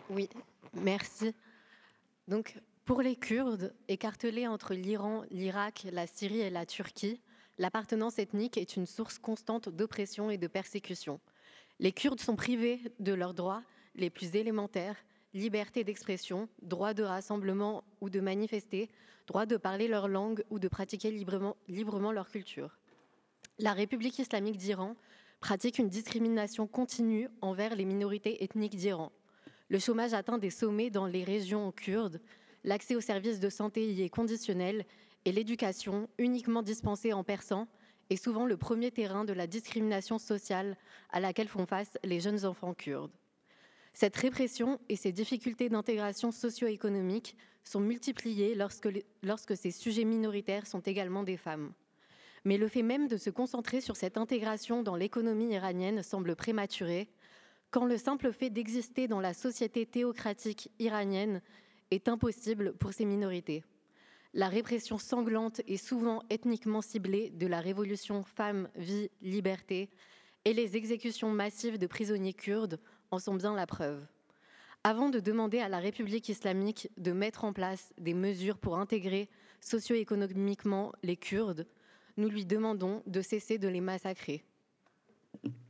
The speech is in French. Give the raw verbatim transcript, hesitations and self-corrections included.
Oui, merci. Donc, pour les Kurdes, écartelés entre l'Iran, l'Irak, la Syrie et la Turquie, l'appartenance ethnique est une source constante d'oppression et de persécution. Les Kurdes sont privés de leurs droits les plus élémentaires, liberté d'expression, droit de rassemblement ou de manifester, droit de parler leur langue ou de pratiquer librement, librement leur culture. La République islamique d'Iran pratique une discrimination continue envers les minorités ethniques d'Iran. Le chômage atteint des sommets dans les régions kurdes, l'accès aux services de santé y est conditionnel et l'éducation, uniquement dispensée en persan, est souvent le premier terrain de la discrimination sociale à laquelle font face les jeunes enfants kurdes. Cette répression et ces difficultés d'intégration socio-économique sont multipliées lorsque, lorsque ces sujets minoritaires sont également des femmes. Mais le fait même de se concentrer sur cette intégration dans l'économie iranienne semble prématuré, quand le simple fait d'exister dans la société théocratique iranienne est impossible pour ces minorités. La répression sanglante et souvent ethniquement ciblée de la révolution Femmes, Vie, Liberté et les exécutions massives de prisonniers kurdes en sont bien la preuve. Avant de demander à la République islamique de mettre en place des mesures pour intégrer socio-économiquement les Kurdes, nous lui demandons de cesser de les massacrer.